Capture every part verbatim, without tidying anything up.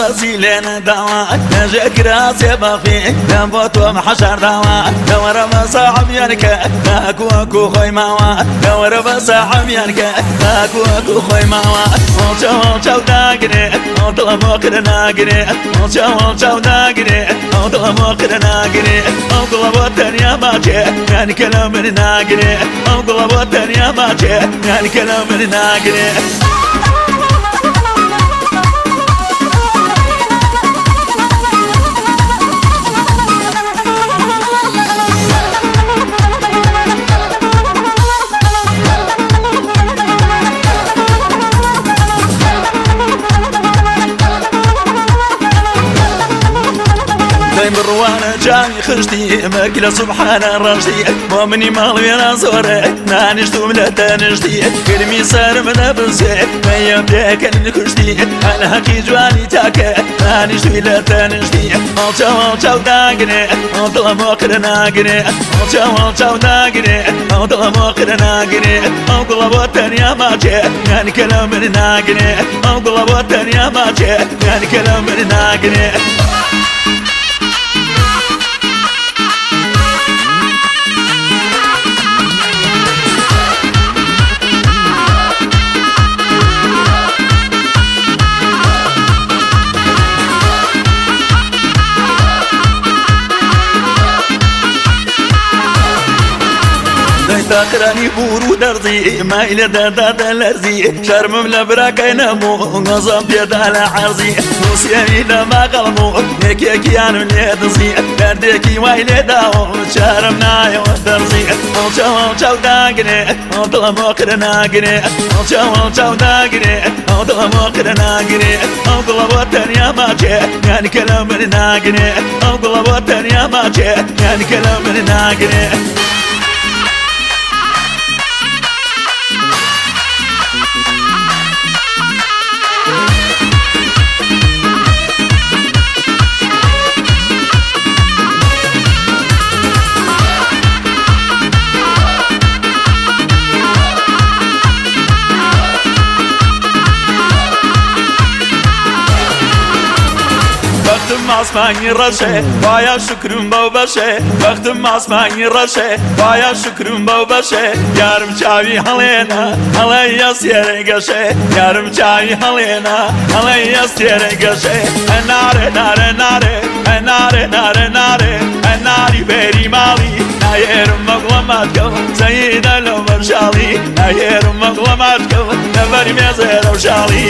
وسيلنا دوا نجاك راسي بافي نبوت ومحشر دوا دور بصاحب ينك اكو اكو خوي ماوا دور بصاحب ينك اكو اكو خوي ماوا وشو وشو داقني وطلب وكر ناقني وشو وشو داقني وطلب وكر ناقني وطلب الدنيا باجي يعني كلام ناقني وطلب الدنيا باجي يعني كلام ناقني مروانة جاني خشتي ماكلة سبحان الرشدي مؤمني مالوي انا زوري نانشتو ملا نشتي كلمي صار من بنسي ما يبدأ كان خشتي انا هكي جواني تاكا نانشتو ملا نشتي والشا والشا داقني وطلب وقر ناقني والشا والشا داقني وطلب وقر ناقني وطلب الدنيا ماجي يعني كلام ناقني وطلب الدنيا ماجي يعني كلام ناقني تاكراني بورو درزي ما إلى دادات الأرزي شرم لبراك ينمو نظام بيد على عرزي نوسياني لما قلمو نكيكي عن اليدزي دردكي وإلى داو شرمنا يودرزي وشو وشو داقني وطلب وقر ناقني وشو وشو داقني وطلب وقر ناقني وطلب الدنيا ماجي يعني كلام ناقني وطلب الدنيا ماجي يعني كلام ناقني بختم اسمانی رشه بایا شکرم باو بشه بختم اسمانی رشه بایا شکرم باو بشه یارم چاوی هلینا هلی سیره گشه یارم چاوی هلینا هلی سیره گشه ناره ناره ناره ناره ناره ناره ناری بری مالی نایرم مقلمات کو سید العمر شالی نایرم مقلمات کو نبری میزه رو شالی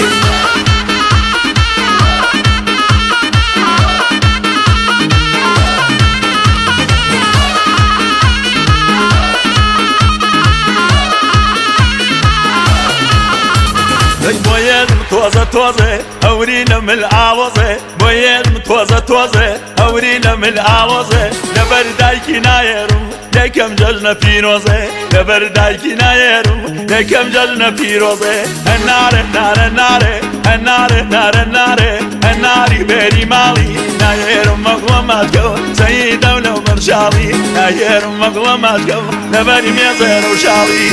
بويد متوزة توزة هورينا من العوزة بويد متوزة توزة هورينا من العوزة لبردايكي نايرو لكم ججنا في روزة لبردايكي نايرو لكم ججنا في روزة النار النار النار النار النار النار النار بيري مالي نايرو مقلماتكو سيد ولو مرشالي نايرو مقلماتكو لبري ميزر وشالي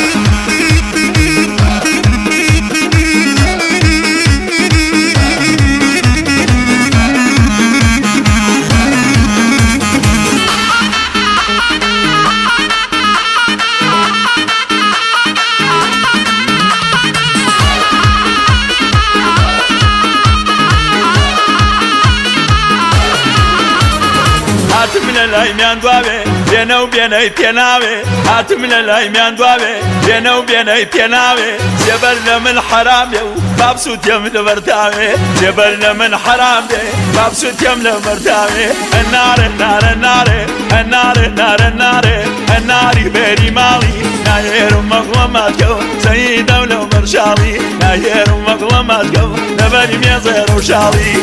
من الأيمان دوابي بينا وبينا يتناوي هات من الأيمان دوابي بينا وبينا يتناوي جبلنا من حرام يو مبسوط يم لمرتاوي جبلنا من حرام دي مبسوط يم لمرتاوي النار النار النار النار النار النار النار بيري مالي ناير مقلماتكو سيد ولو مرشالي ناير مقلماتكو نبني ميزر وشالي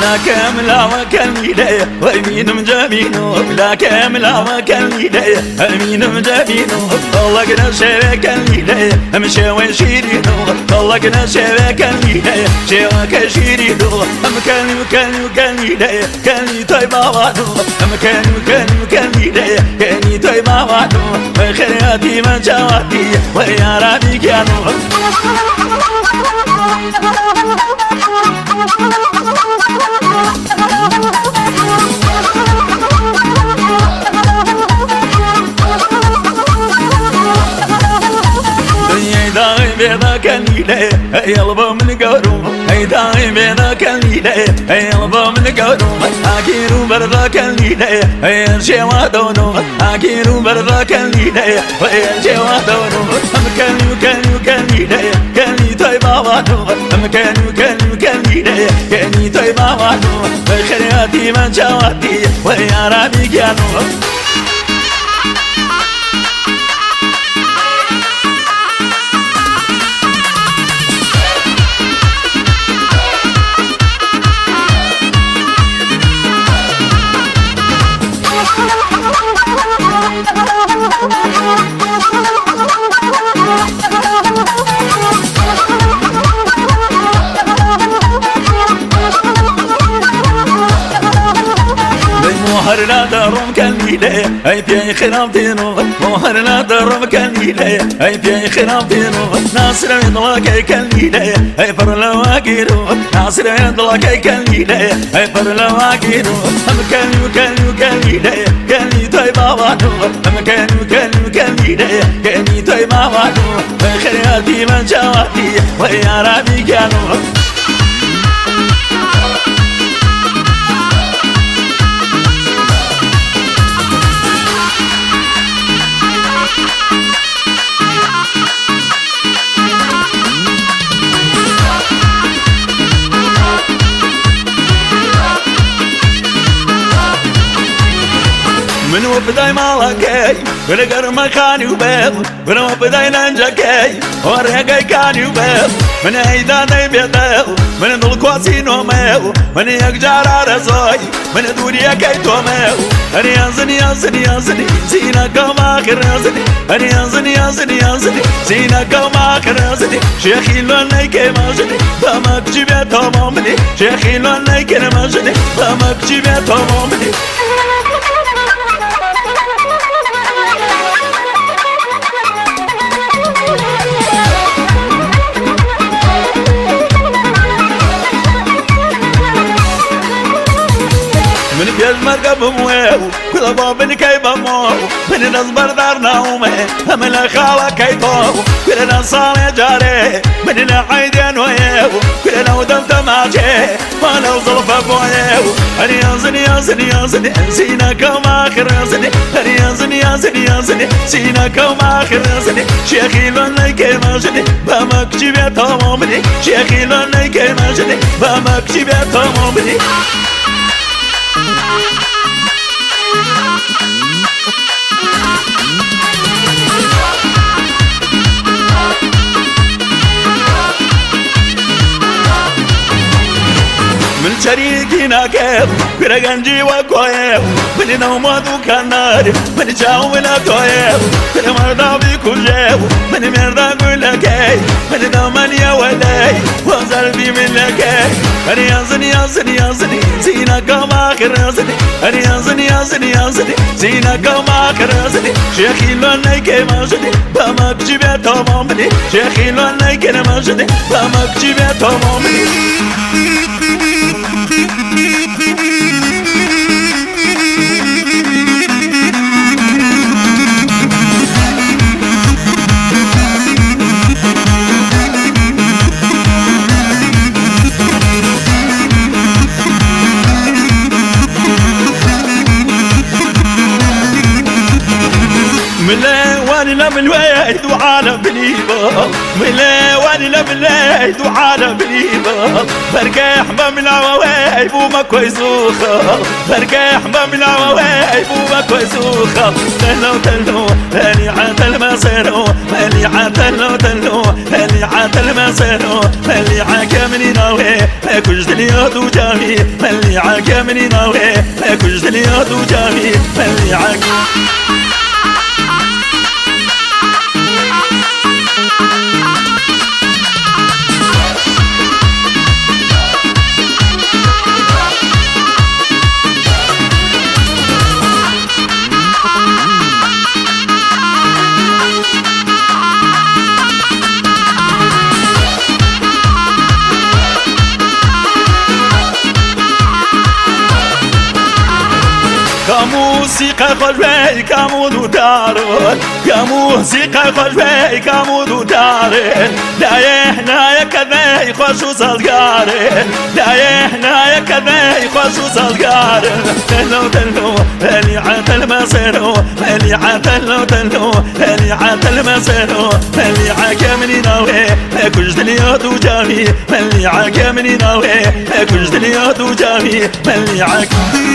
لا كامل وكان ليلة ويمين مجابينو لا كامل وكان ليلة أمين مجابينو طلقنا شبكة ليلة أمشي وشيرينو طلقنا شبكة ليلة شبكة شيرينو أم كان مكان مكان ليلة كان طيبة وادو أم كان مكان مكان ليلة كان طيبة وادو خيراتي من جواتي ويا ربي كانوا بينا كان ليلة يلبا من قروم اي داعي بينا كان ليلة يلبا من قروم اكيرو بردا كان ليلة يرجي وادونو اكيرو بردا كان ليلة يرجي وادونو ام كان كان كان ليلة كان لي طيبة وادو ام كان كان كان ليلة كان لي طيبة وادو خيراتي من جواتي ويا ربي كانوا مهرنا درم كان ليلة أي بيا خرام دينو مهرنا درم كان ليلة أي بيا خرام دينو ناصر يضلك كان ليلة أي فرلا واقيرو ناصر يضلك كان ليلة أي فرلا واقيرو أم كان كان كان ليلة كان لي طيبة وادو أم كان كان كان ليلة كان لي طيبة وادو خيراتي من جواتي ويا ربي كانوا من وبداي مالكي ولقر مكاني وباب من وبداي ننجكي ورقي كاني وباب من ايدا داي بيتاو من دول كواسين وماو من يقجار رزاي من دوريا كي توماو اني ينزني ينزني ينزني سينا كما اخر ينزني اني ينزني ينزني ينزني سينا كما اخر ينزني شيخي لون نيكي ماجني دمك جيبه تمامني شيخي لون نيكي ماجني دمك جيبه تمامني من بيز مرقب مويو كل بابن كي بمو من نصبر دار نومي من الخالة كي طو كل نصالي جاري من العيدين ويو كل نودم تماجي ما لو ظلفة بويو أني ينزني ينزني ينزني سينا كما آخر ينزني أني ينزني ينزني ينزني سينا كما آخر ينزني شيخي لون ليكي ماجني بامك جيبه تمامني شيخي لون ليكي ماجني بامك جيبه تمامني من شريكنا كيف برقنجي وكويف من نومات وكنار من جاو من أكويف من مرضى بكل جيف من مرضى كل كيف من دمن يا ولي وزلبي من لكي أني ينزني ينزني ينزني سينا كما آخر ينزني أني ينزني ينزني ينزني سينا كما آخر ينزني شيخي لون نيكي ماجني بامك جيبه تمامني شيخي لون نيكي ماجني بامك جيبه تمامني من لا واني لا من ويا لبلاي دو عالم بليبا ملا واني لبلاي دو عالم بليبا بركاح بملا وواي بوما كويسوخا بركاح بملا وواي بوما كويسوخا تلو تلو هاني عاتل ما سيرو مالي عاتل تلو هاني عاتل ما سيرو مالي عاكمني ناوي كوش دليا دو جامي مالي عاكمني ناوي كوش دليا دو جامي مالي عاك كموسيقى خجوي كمودو دارون كموسيقى خجوي كمودو دارين لا يحنا يا كذا يخشوا صدقارين لا يحنا يا كذا يخشوا صدقارين تلو تلو اللي عاتل ما سيرو اللي عاتل تلو اللي عاتل ما سيرو اللي عاكمني ناوي كوش دنيا دو جامي اللي عاكمني ناوي كوش دنيا دو جامي اللي عاك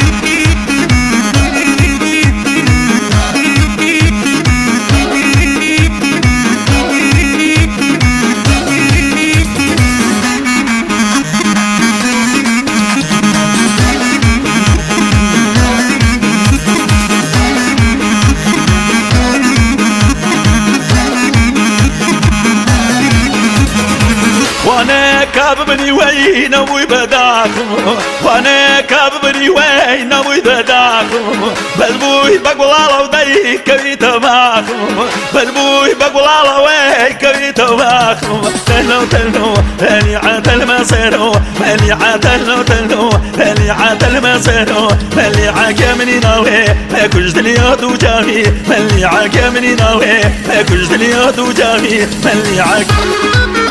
وانا كاببني وين ابوي بداكم وانا كاببني وين ابوي بداكم بلبوي بقول الله ودي كبيت معكم بلبوي بقول الله وين كبيت معكم تلو تلو اللي عاتل ما سيرو اللي عاتل تلو اللي عاتل ما سيرو اللي عاكمني ناوي كوش دنيا دو جامي اللي عاكمني ناوي كوش دنيا دو جامي اللي عاك